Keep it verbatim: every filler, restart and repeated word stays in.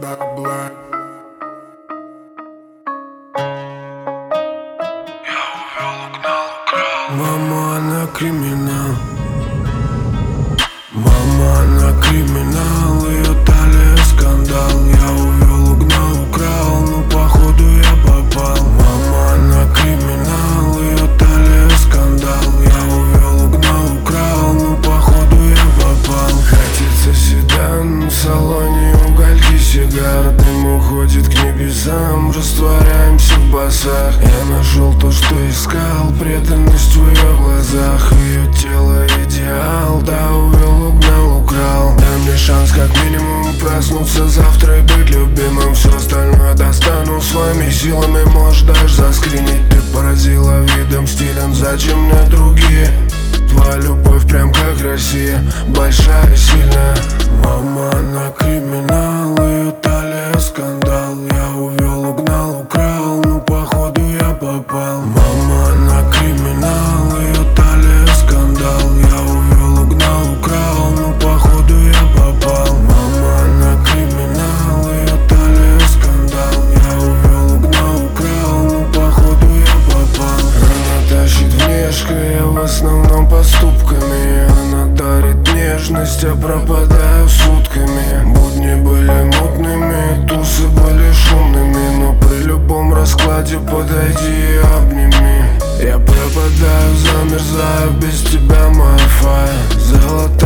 Black. Мама, она криминал. Мама, она криминал. Ее талия скандал. Я увел, угнал, украл, ну походу я попал. Мама, она криминал. Ее талия скандал. Я увел, угнал, украл, ну походу я попал. Катится седан, в салоне угольки сигар. Дым уходит к небесам, растворяемся в басах. Я нашел то, что искал, преданность в ее глазах. Ее тело идеал, да, увел, угнал, украл. Дай мне шанс как минимум проснуться завтра и быть любимым. Все остальное достану своими силами, можешь даже заскринить. Ты поразила видом, стилем, зачем мне другие? Твоя любовь прям как Россия, большая и сильная. Мама, она криминал, ее талия скандал. Я увел, угнал, украл, ну походу я попал. Мама, она криминал, ее талия скандал. Я увел, угнал, украл, ну походу я попал. Мама, она криминал, ее талия скандал. Я увел, угнал, украл, ну походу я попал. Она тащит внешко, я в основном поступками. Она дарит нежность, я пропадаю сутками. Будни были мутными, тусы были шумными, но при любом раскладе подойди и обними. Я пропадаю, замерзаю, без тебя моя фая. Золотая